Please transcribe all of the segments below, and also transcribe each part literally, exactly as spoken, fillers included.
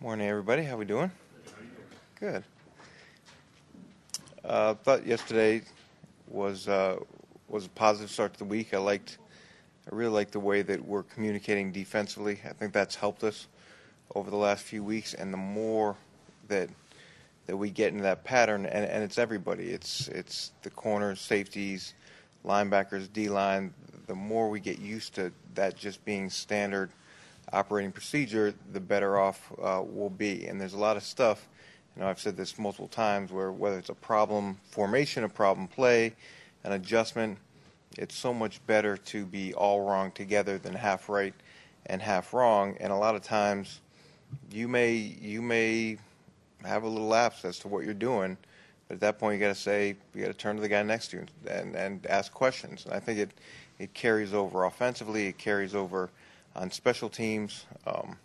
Morning, everybody. How we doing? Good. Uh, thought yesterday was uh, was a positive start to the week. I liked, I really liked the way that we're communicating defensively. I think that's helped us over the last few weeks. And the more that that we get into that pattern, and, and it's everybody. It's it's the corners, safeties, linebackers, D-line. The more we get used to that just being standard operating procedure, the better off uh, we'll be. And there's a lot of stuff, you know, I've said this multiple times, where whether it's a problem formation, a problem play, an adjustment, it's so much better to be all wrong together than half right and half wrong. And a lot of times you may you may have a little lapse as to what you're doing, but at that point you got to say, you got to turn to the guy next to you and, and ask questions. And I think it, it carries over offensively, it carries over on special teams. Um,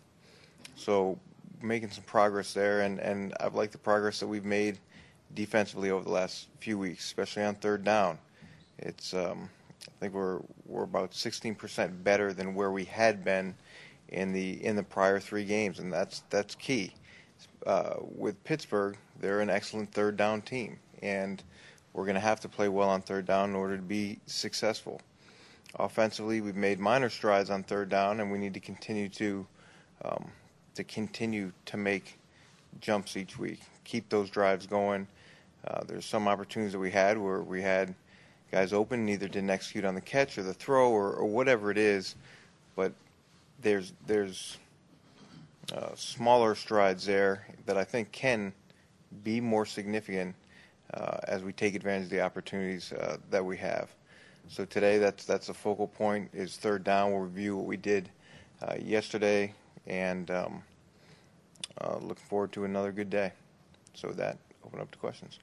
so making some progress there, and, and I've liked the progress that we've made defensively over the last few weeks, especially on third down. It's um, I think we're we're about sixteen percent better than where we had been in the in the prior three games, and that's that's key. Uh, with Pittsburgh, they're an excellent third down team, and we're going to have to play well on third down in order to be successful. Offensively, we've made minor strides on third down, and we need to continue to um, to continue to make jumps each week. Keep those drives going. Uh, there's some opportunities that we had where we had guys open and either didn't execute on the catch or the throw or, or whatever it is, but there's there's uh, smaller strides there that I think can be more significant uh, as we take advantage of the opportunities uh, that we have. So today, that's that's a focal point, is third down. We'll review what we did uh, yesterday, and um, uh, looking forward to another good day. So with that, open up to questions.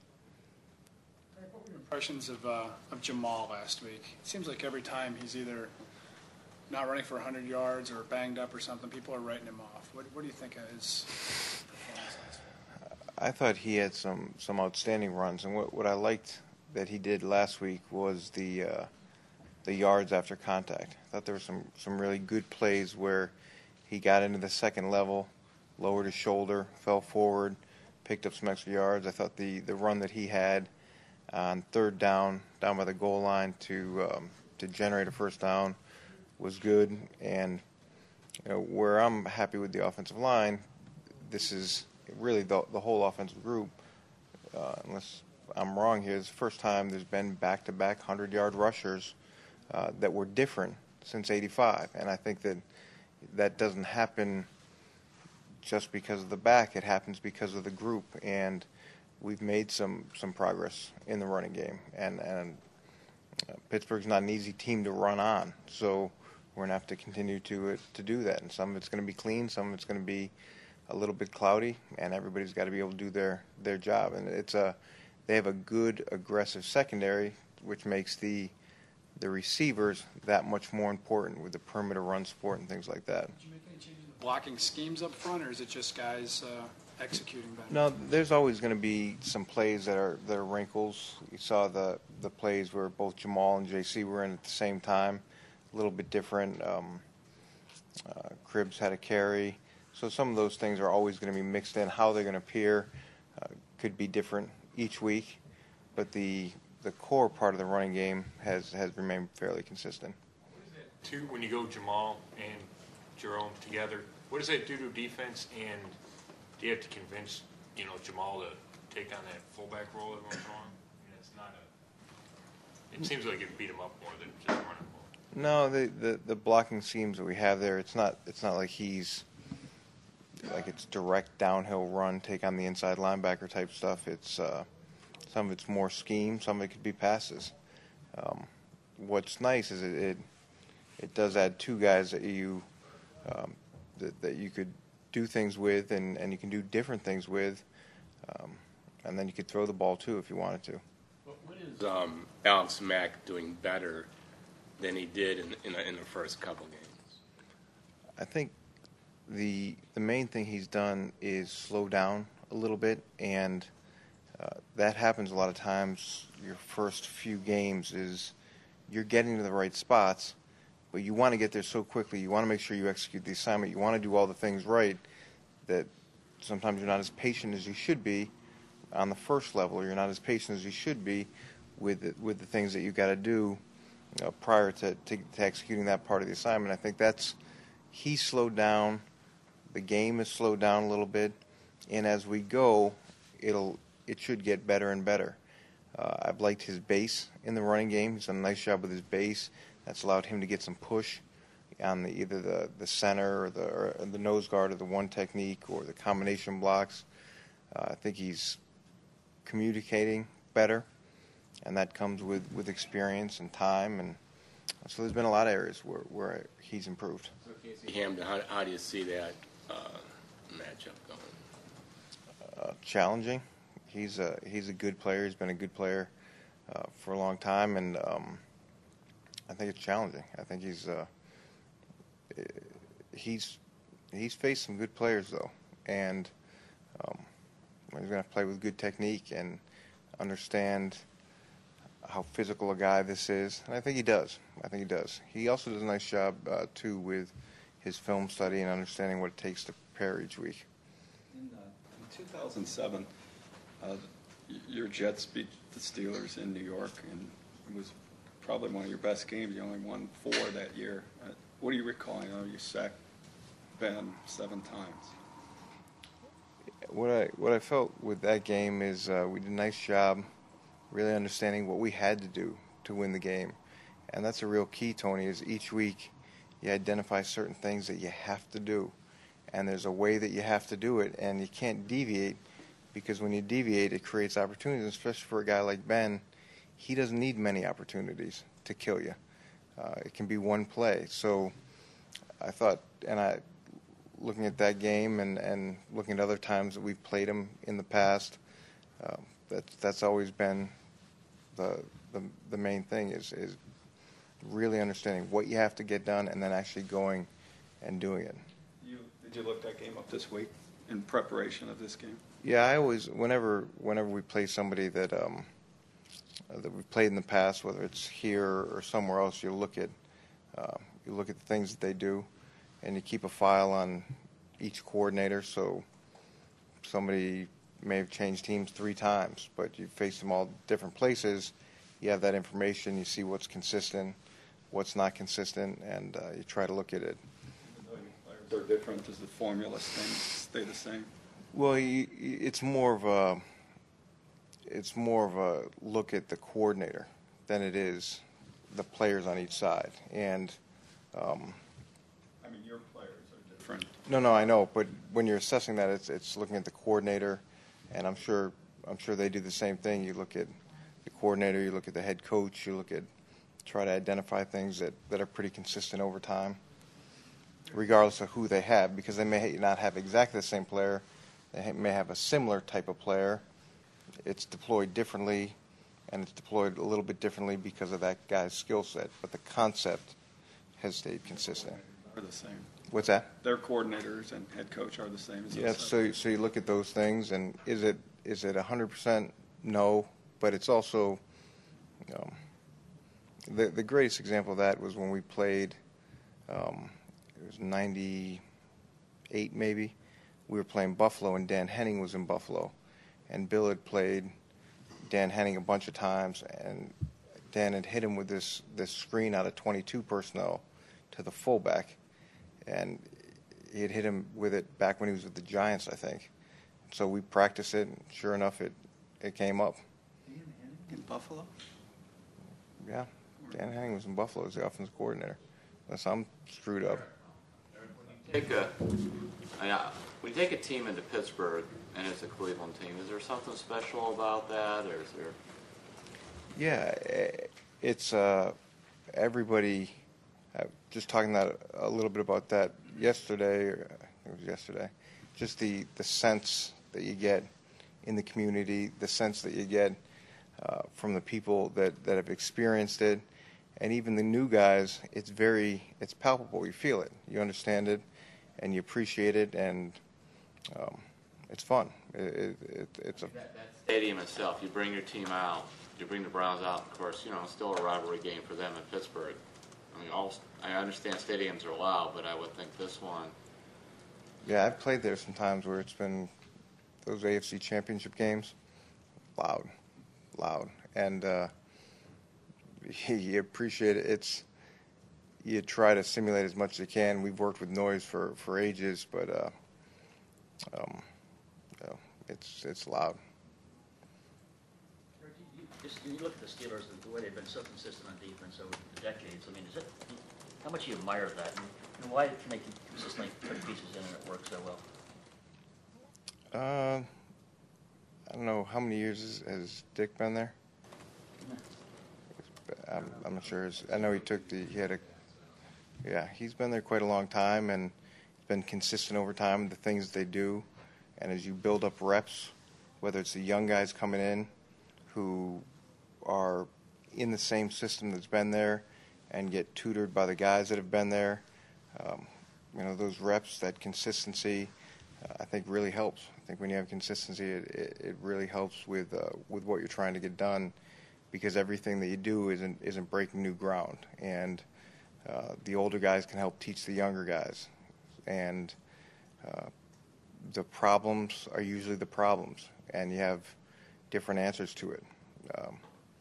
What were your impressions of uh, of Jamal last week? It seems like every time he's either not running for one hundred yards or banged up or something, people are writing him off. What, what do you think of his performance last week? I thought he had some, some outstanding runs, and what, what I liked that he did last week was the uh, the yards after contact. I thought there were some, some really good plays where he got into the second level, lowered his shoulder, fell forward, picked up some extra yards. I thought the, the run that he had on third down, down by the goal line to um, to generate a first down was good. And you know, where I'm happy with the offensive line, this is really the, the whole offensive group, uh, unless I'm wrong here, it's the first time there's been back-to-back hundred-yard rushers uh, that were different since eighty-five. And I think that that doesn't happen just because of the back. It happens because of the group. And we've made some, some progress in the running game. And, and uh, Pittsburgh's not an easy team to run on. So we're going to have to continue to, uh, to do that. And some of it's going to be clean, some of it's going to be a little bit cloudy, and everybody's got to be able to do their, their job. And it's a They have a good, aggressive secondary, which makes the the receivers that much more important with the perimeter run support and things like that. Did you make any changes in the blocking schemes up front, or is it just guys uh, executing better? No, there's always going to be some plays that are that are wrinkles. You saw the, the plays where both Jamal and J C were in at the same time, a little bit different. Um, uh, Cribbs had a carry. So some of those things are always going to be mixed in. How they're going to appear uh, could be different each week, but the the core part of the running game has, has remained fairly consistent. What does that do when you go Jamal and Jerome together? What does that do to defense, and do you have to convince you know Jamal to take on that fullback role every once in a while? I mean, it's not a. It seems like it beat him up more than just running the ball. No, the, the, the blocking schemes that we have there, it's not it's not like he's like it's direct downhill run, take on the inside linebacker type stuff. It's uh, some of it's more scheme, some of it could be passes. Um, what's nice is it, it it does add two guys that you um, that, that you could do things with, and, and you can do different things with, um, and then you could throw the ball too if you wanted to. What is um, Alex Mack doing better than he did in in, in the first couple games? I think the the main thing he's done is slow down a little bit, and uh, that happens a lot of times. Your first few games is you're getting to the right spots, but you want to get there so quickly. You want to make sure you execute the assignment. You want to do all the things right that sometimes you're not as patient as you should be on the first level, or you're not as patient as you should be with the, with the things that you got to do, you know, prior to, to, to executing that part of the assignment. I think that's he slowed down. The game has slowed down a little bit, and as we go, it'll it should get better and better. Uh, I've liked his base in the running game. He's done a nice job with his base. That's allowed him to get some push on the, either the, the center or the or the nose guard or the one technique or the combination blocks. Uh, I think he's communicating better, and that comes with, with experience and time. And so there's been a lot of areas where, where he's improved. So Casey Hamden, how, how do you see that uh, matchup going? Uh, challenging. He's a he's a good player. He's been a good player uh, for a long time, and um, I think it's challenging. I think he's uh, he's he's faced some good players though, and um, he's going to have to play with good technique and understand how physical a guy this is, and I think he does. I think he does. He also does a nice job uh, too with his film study and understanding what it takes to prepare each week. In, uh, in two thousand seven, uh, your Jets beat the Steelers in New York, and it was probably one of your best games. You only won four that year. Uh, what do you recall? You know, you sacked Ben seven times. What I what I felt with that game is uh, we did a nice job really understanding what we had to do to win the game, and that's a real key, Tony. Is each week you identify certain things that you have to do, and there's a way that you have to do it, and you can't deviate, because when you deviate, it creates opportunities, especially for a guy like Ben. He doesn't need many opportunities to kill you. Uh, it can be one play. So I thought, and I, looking at that game and, and looking at other times that we've played him in the past, uh, that, that's always been the, the the main thing is is really understanding what you have to get done and then actually going and doing it. You, did you look that game up this week in preparation of this game? Yeah, I always, whenever whenever we play somebody that um, uh, that we've played in the past, whether it's here or somewhere else, you look at uh, you look at the things that they do, and you keep a file on each coordinator. So somebody may have changed teams three times, but you face them all different places. You have that information. You see what's consistent, what's not consistent, and uh, you try to look at it. Even though your players are different, does the formula stay, stay the same? Well, you, it's more of a it's more of a look at the coordinator than it is the players on each side. And um, I mean, your players are different. no, no, I know, but when you're assessing that, it's it's looking at the coordinator, and I'm sure I'm sure they do the same thing. You look at the coordinator, you look at the head coach, you look at try to identify things that, that are pretty consistent over time, regardless of who they have, because they may not have exactly the same player. They may have a similar type of player. It's deployed differently, and it's deployed a little bit differently because of that guy's skill set. But the concept has stayed consistent. Are the same. What's that? Their coordinators and head coach are the same as Yeah. us. So, so you look at those things, and is it is it one hundred percent? No, but it's also um, the the greatest example of that was when we played. Um, it was ninety-eight maybe. We were playing Buffalo, and Dan Henning was in Buffalo. And Bill had played Dan Henning a bunch of times, and Dan had hit him with this, this screen out of twenty-two personnel to the fullback. And he had hit him with it back when he was with the Giants, I think. So we practiced it, and sure enough, it, it came up. In Buffalo? Yeah, Dan Henning was in Buffalo as the offensive coordinator. Unless I'm screwed up. Take a, I mean, uh, when you take a team into Pittsburgh and it's a Cleveland team, is there something special about that, or is there? Yeah, eh, it's uh, everybody. Uh, just talking that a little bit about that yesterday. Or I think it was yesterday. Just the the sense that you get in the community, the sense that you get uh, from the people that, that have experienced it, and even the new guys. It's very it's palpable. You feel it. You understand it, and you appreciate it, and um, it's fun. It, it, it, it's a That, that stadium itself, you bring your team out, you bring the Browns out, of course, you know, it's still a rivalry game for them in Pittsburgh. I mean, all, I understand stadiums are loud, but I would think this one, Yeah, I've played there sometimes where it's been those A F C Championship games, loud, loud, and uh, you appreciate it. It's you try to simulate as much as you can. We've worked with noise for, for ages, but uh, um, you know, it's it's loud. Eric, you, you, just, you look at the Steelers, the way they've been so consistent on defense over the decades. I mean, is it how much you admire that, and, and why can they consistently put pieces in and it works so well? Uh, I don't know how many years has, has Dick been there. I'm, I'm not sure. His, I know he took the he had a yeah he's been there quite a long time and been consistent over time. The things they do, and as you build up reps, whether it's the young guys coming in who are in the same system that's been there and get tutored by the guys that have been there, um, you know those reps, that consistency, uh, I think really helps. I think when you have consistency, it, it, it really helps with uh, with what you're trying to get done, because everything that you do isn't isn't breaking new ground, and uh, the older guys can help teach the younger guys, and uh, the problems are usually the problems, and you have different answers to it. Um,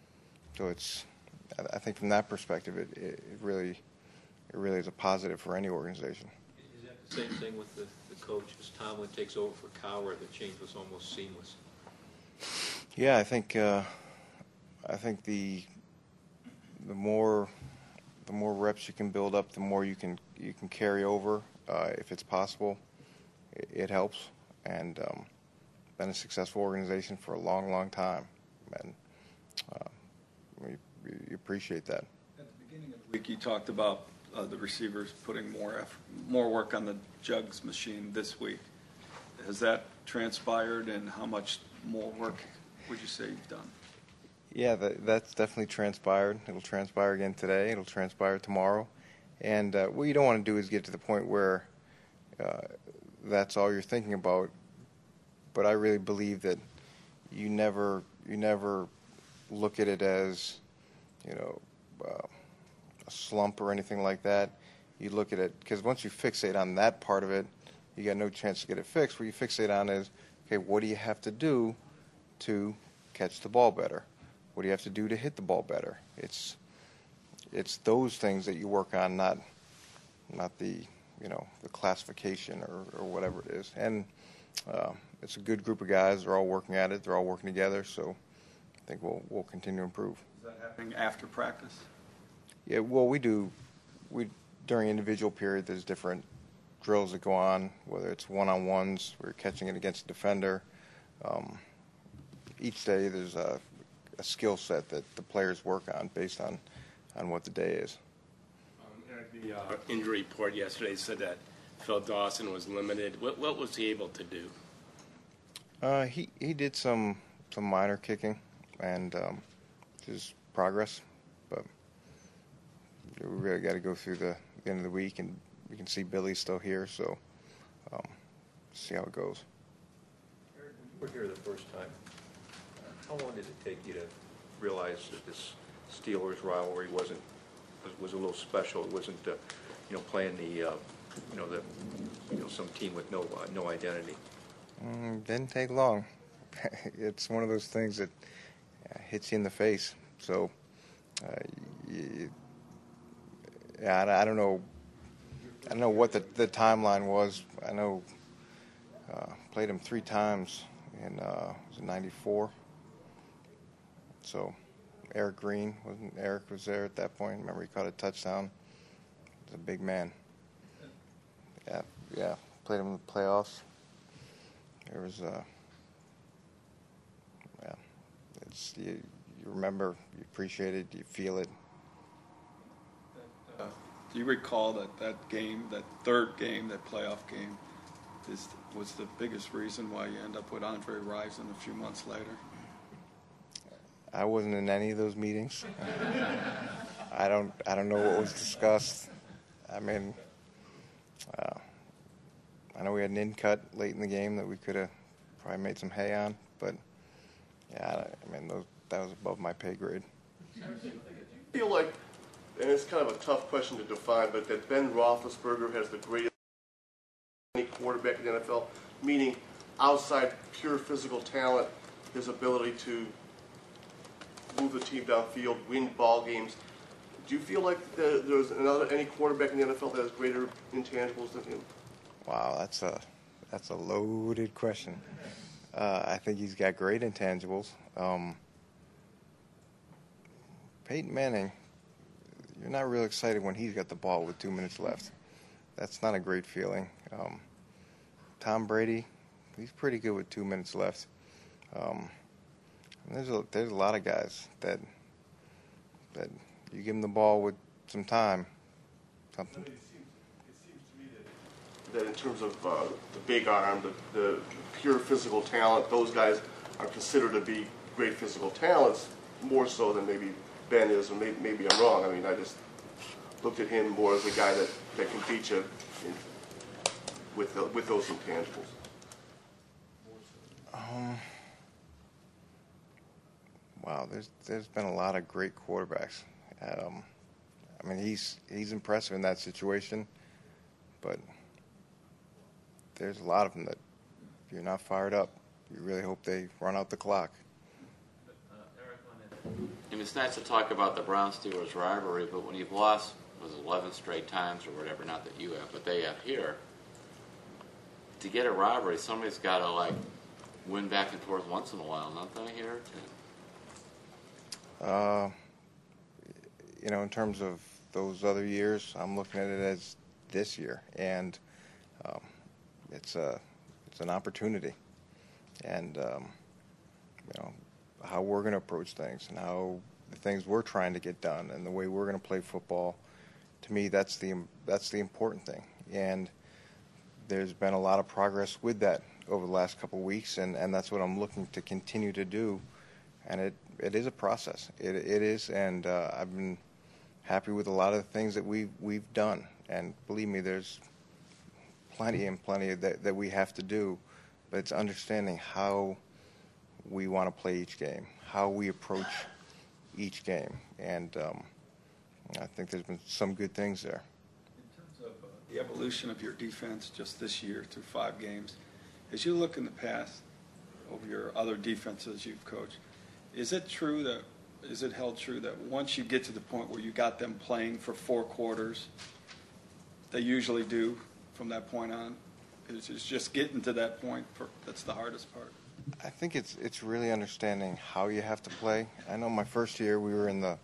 so it's, I think from that perspective, it, it, it really it really is a positive for any organization. Is that the same thing with the, the coach? As Tomlin takes over for Cowher, the change was almost seamless. Yeah, I think uh, I think the the more the more reps you can build up, the more you can you can carry over uh, if it's possible. It, it helps, and um, been a successful organization for a long, long time, and uh, we, we appreciate that. At the beginning of the week, you talked about uh, the receivers putting more effort, more work on the jugs machine this week. Has that transpired, and how much more work would you say you've done? Yeah, that, that's definitely transpired. It'll transpire again today. It'll transpire tomorrow. And uh, what you don't want to do is get to the point where uh, that's all you're thinking about. But I really believe that you never you never look at it as, you know, uh, a slump or anything like that. You look at it, because once you fixate on that part of it, you got no chance to get it fixed. What you fixate on is, okay, what do you have to do to catch the ball better? What do you have to do to hit the ball better? It's it's those things that you work on, not not the you know the classification or, or whatever it is. And uh, it's a good group of guys. They're all working at it. They're all working together. So I think we'll we'll continue to improve. Is that happening after practice? Yeah. Well, we do. We during individual period, there's different drills that go on. Whether it's one-on-ones, we're catching it against a defender. Um, each day, there's a a skill set that the players work on based on, on what the day is. Um, the uh, injury report yesterday said that Phil Dawson was limited. What, what was he able to do? Uh, he he did some some minor kicking and um, just progress, but we really got to go through the, the end of the week, and we can see Billy's still here, so um, see how it goes. Eric, when you were here the first time, how long did it take you to realize that this Steelers rivalry wasn't was, was a little special? It wasn't, uh, you know, playing the, uh, you know, the, you know, some team with no uh, no identity. Mm, didn't take long. It's one of those things that uh, hits you in the face. So, uh, you, yeah, I, I don't know. I don't know what the the timeline was. I know uh, played him three times in uh, was it ninety-four. So, Eric Green, wasn't Eric was there at that point. Remember, he caught a touchdown. He's a big man. Yeah, yeah. Played him in the playoffs. There was, uh, yeah. It's you, you remember, you appreciate it, you feel it. Uh, do you recall that that game, that third game, that playoff game, is was the biggest reason why you end up with Andre Rison a few months later? I wasn't in any of those meetings. I don't. I don't know what was discussed. I mean, uh, I know we had an in cut late in the game that we could have probably made some hay on, but yeah, I mean, those, that was above my pay grade. Do you feel like, and it's kind of a tough question to define, but that Ben Roethlisberger has the greatest any quarterback quarterback in the N F L, meaning outside pure physical talent, his ability to move the team downfield, win ball games. Do you feel like the, there's another any quarterback in the N F L that has greater intangibles than him? Wow, that's a that's a loaded question. Uh, I think he's got great intangibles. Um, Peyton Manning, you're not real excited when he's got the ball with two minutes left. That's not a great feeling. Um, Tom Brady, he's pretty good with two minutes left. Um, there's a there's a lot of guys that that you give them the ball with some time, something. It seems, it seems to me that, that in terms of uh, the big arm, the, the pure physical talent, those guys are considered to be great physical talents, more so than maybe Ben is, or maybe, maybe I'm wrong. I mean, I just looked at him more as a guy that, that can beat you in, with, the, with those intangibles. Um, wow, there's there's been a lot of great quarterbacks. Um, I mean, he's he's impressive in that situation, but there's a lot of them that if you're not fired up, you really hope they run out the clock. And it's nice to talk about the Brown-Steelers rivalry, but when you've lost, was it eleven straight times or whatever, not that you have, but they have here, to get a rivalry, somebody's got to, like, win back and forth once in a while, don't they, here? Uh, you know, in terms of those other years, I'm looking at it as this year, and um, it's a it's an opportunity, and um, you know how we're going to approach things and how the things we're trying to get done and the way we're going to play football. To me, that's the that's the important thing, and there's been a lot of progress with that over the last couple of weeks, and, and that's what I'm looking to continue to do. And it, it is a process. It it is, and uh, I've been happy with a lot of the things that we've we've done. And believe me, there's plenty and plenty that that we have to do, but it's understanding how we want to play each game, how we approach each game, and um, I think there's been some good things there. In terms of uh, the evolution of your defense just this year through five games, as you look in the past over your other defenses you've coached, is it true that, is it held true that once you get to the point where you got them playing for four quarters, they usually do from that point on? It's it's just getting to that point for, that's the hardest part. I think it's it's really understanding how you have to play. I know my first year we were in the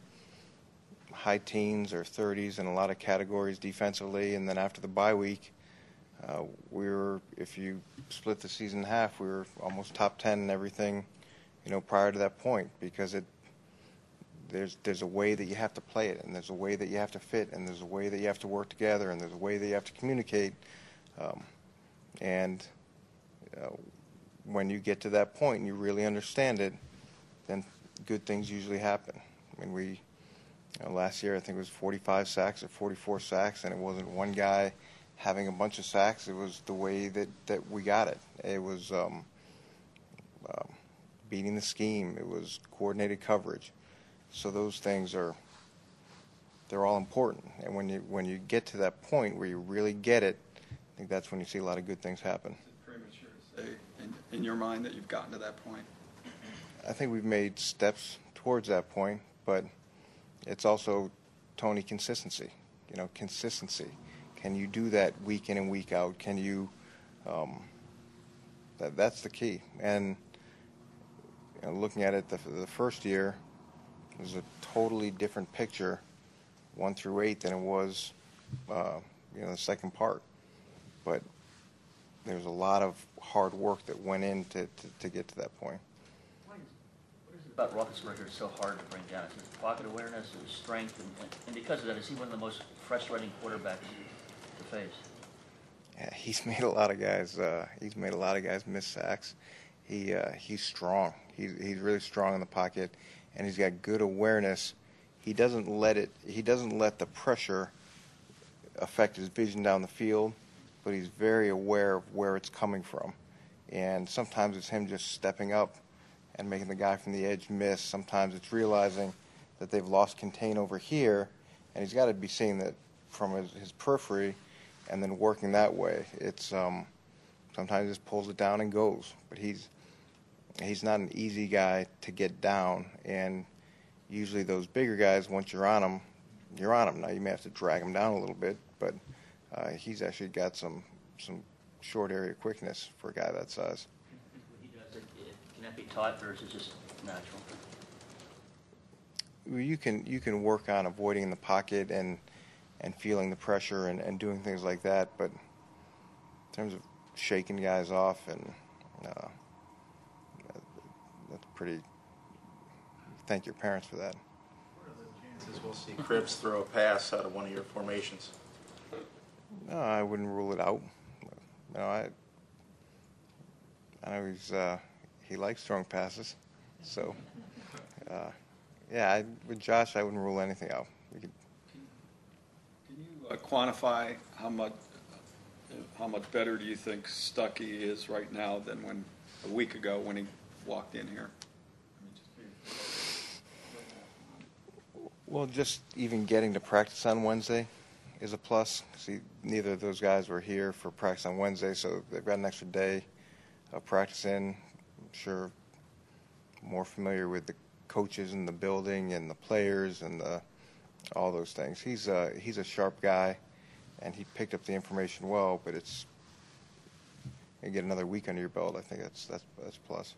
high teens or thirties in a lot of categories defensively, and then after the bye week, uh, we were, if you split the season in half, we were almost top ten in everything, you know, prior to that point, because it there's there's a way that you have to play it, and there's a way that you have to fit, and there's a way that you have to work together, and there's a way that you have to communicate, um, and uh, when you get to that point and you really understand it, then good things usually happen. I mean, we, you know, last year I think it was forty-five sacks or forty-four sacks, and it wasn't one guy having a bunch of sacks. It was the way that, that we got it. It was um, um, beating the scheme. It was coordinated coverage. So those things are, they're all important. And when you when you get to that point where you really get it, I think that's when you see a lot of good things happen. Is it premature to say in, in your mind that you've gotten to that point? I think we've made steps towards that point, but it's also, Tony, consistency. You know, consistency. Can you do that week in and week out? Can you? Um, that that's the key. And you know, looking at it, the, the first year was a totally different picture, one through eight, than it was, uh, you know, the second part. But there's a lot of hard work that went in to, to, to get to that point. What is, what is it about Roethlisberger so hard to bring down? Is it pocket awareness, is it strength, and, and, and because of that, is he one of the most frustrating quarterbacks to face? Yeah, he's made a lot of guys. Uh, he's made a lot of guys miss sacks. He uh, he's strong. He's he's really strong in the pocket, and he's got good awareness. He doesn't let it. He doesn't let the pressure affect his vision down the field, but he's very aware of where it's coming from. And sometimes it's him just stepping up and making the guy from the edge miss. Sometimes it's realizing that they've lost contain over here, and he's got to be seeing that from his, his periphery and then working that way. It's um, sometimes just pulls it down and goes. But he's he's not an easy guy to get down, and usually those bigger guys, once you're on them, you're on them. Now you may have to drag him down a little bit, but uh, he's actually got some some short area quickness for a guy that size. He does it, it- can that be taught, or is it just natural? Well, You can you can work on avoiding the pocket and and feeling the pressure and, and doing things like that, but in terms of shaking guys off, and uh, that's pretty. Thank your parents for that. What are the chances we'll see Cribs throw a pass out of one of your formations? No, I wouldn't rule it out. No, I. I know he's uh, he likes throwing passes, so uh, yeah. I, with Josh, I wouldn't rule anything out. We could, Can you uh, quantify how much, how much better do you think Stuckey is right now than when, a week ago when he walked in here? well, just even getting to practice on Wednesday is a plus. See, neither of those guys were here for practice on Wednesday, so they've got an extra day of practice in. I'm sure more familiar with the coaches in the building and the players and the, all those things. He's a, he's a sharp guy, and he picked up the information well, but it's, you get another week under your belt, I think that's, that's, that's a plus.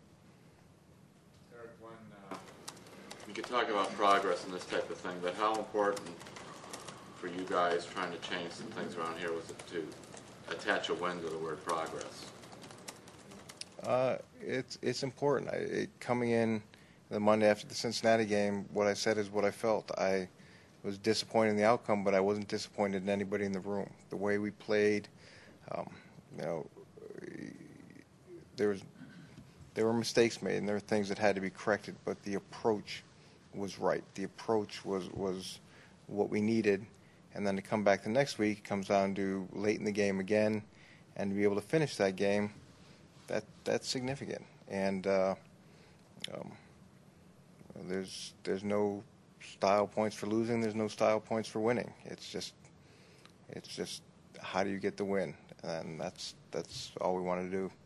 You could talk about progress and this type of thing, but how important for you guys trying to change some things around here was it to attach a win to the word progress? Uh, it's it's important. I, it, coming in the Monday after the Cincinnati game, what I said is what I felt. I was disappointed in the outcome, but I wasn't disappointed in anybody in the room. The way we played, um, you know, there was there were mistakes made, and there were things that had to be corrected, but the approach was right. The approach was was what we needed, and then to come back the next week comes down to late in the game again, and to be able to finish that game. That that's significant, and uh, um, there's there's no style points for losing. There's no style points for winning. It's just it's just how do you get the win, and that's that's all we want to do.